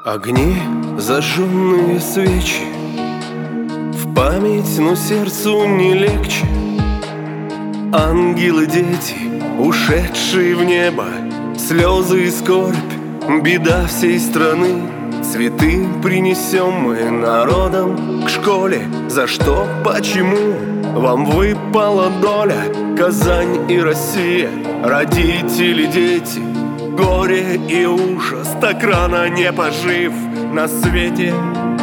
Огни, зажженные свечи, в память, но сердцу не легче. Ангелы, дети, ушедшие в небо, слезы и скорбь, беда всей страны. Цветы принесем мы народом к школе. За что, почему вам выпала доля? Казань и Россия, родители, дети, горе и ужас, так рано не пожив на свете.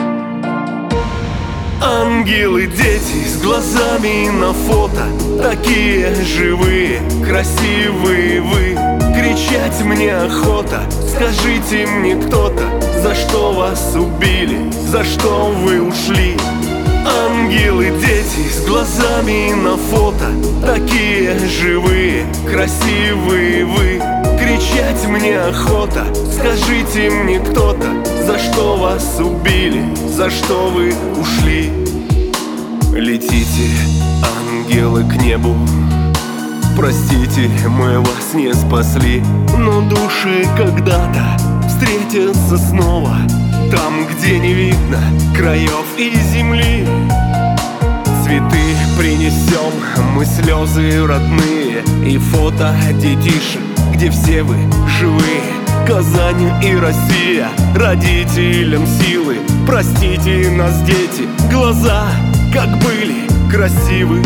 Ангелы, дети, с глазами на фото, такие живые, красивые вы. Кричать мне охота, скажите мне кто-то, за что вас убили, за что вы ушли. Ангелы, дети, с глазами на фото, такие живые, красивые вы. Кричать мне охота, скажите мне кто-то, за что вас убили, за что вы ушли. Летите, ангелы, к небу, простите, мы вас не спасли, но души когда-то встретятся снова, там, где не видно краев и земли. Цветы принесем мы, слезы родные, и фото детишек, где все вы живые. Казань и Россия, родителям силы, простите нас, дети, глаза, как были красивы.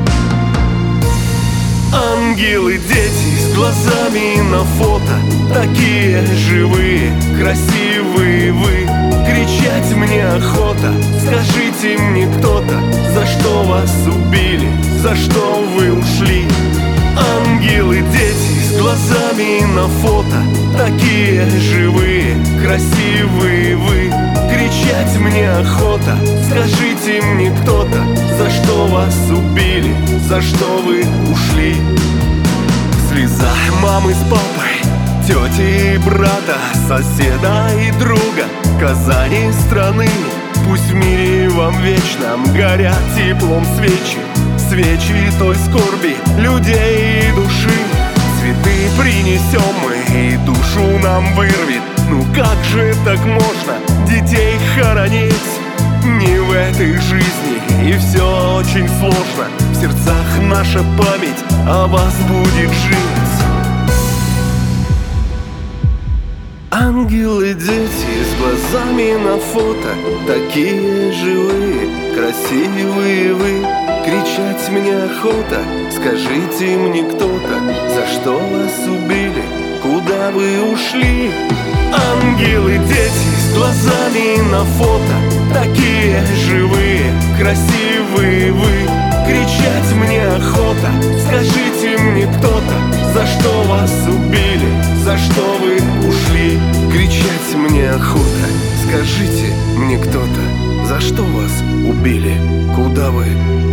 Ангелы, дети, с глазами на фото, такие живые, красивые вы. Кричать мне охота, скажите мне кто-то, за что вас убили, за что вы ушли. Ангелы, дети, с глазами на фото, такие живые, красивые вы. Кричать мне охота, скажите мне кто-то, за что вас убили, за что вы ушли. Слеза мамы с папой, тети и брата, соседа и друга, Казани страны. Пусть в мире вам вечном горят теплом свечи, свечи той скорби людей и души. Цветы принесем мы, и душу нам вырвет. Ну как же так можно детей хоронить? Не в этой жизни, и все очень сложно. В сердцах наша память о вас будет жить. Ангелы, дети, с глазами на фото, такие живые, красивые вы. Кричать мне охота, скажите мне кто-то, за что вас убили, куда вы ушли. Ангелы, дети, с глазами на фото, такие живые, красивые вы. Кричать мне охота, скажите мне кто-то, за что вас убили, за что вы ушли. Кричать мне охота, скажите мне кто-то, за что вас убили, куда вы